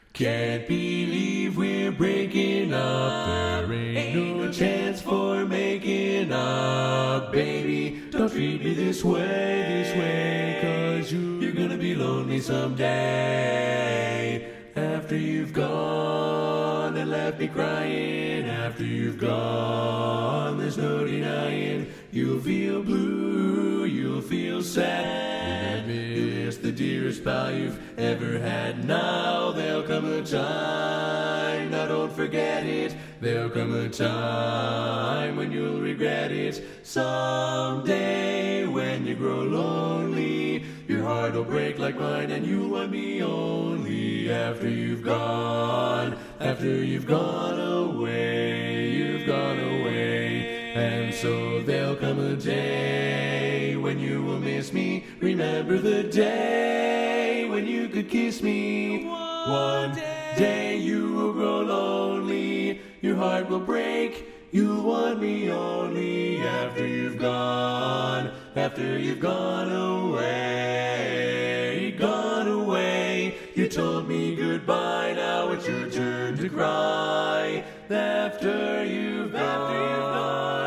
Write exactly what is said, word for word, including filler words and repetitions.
Can't believe we're breaking up. There ain't no chance for making up, baby. Don't treat me this way, this way, cause you, you're gonna be lonely someday. After you've gone and left me crying, after you've gone, there's no denying. You'll feel blue, you'll feel sad. You'll miss the dearest pal you've ever had. Now there'll come a time, now don't forget it. There'll come a time when you'll regret it. Someday when you grow lonely, your heart will break like mine and you'll want me only. After you've gone, after you've gone away, you've gone away. And so there'll come a day when you will miss me. Remember the day when you could kiss me. One day you will grow lonely, your heart will break, you'll want me only. After you've gone, after you've gone away, gone away. You told me goodbye, now it's your turn to cry. After you've gone, after you've gone.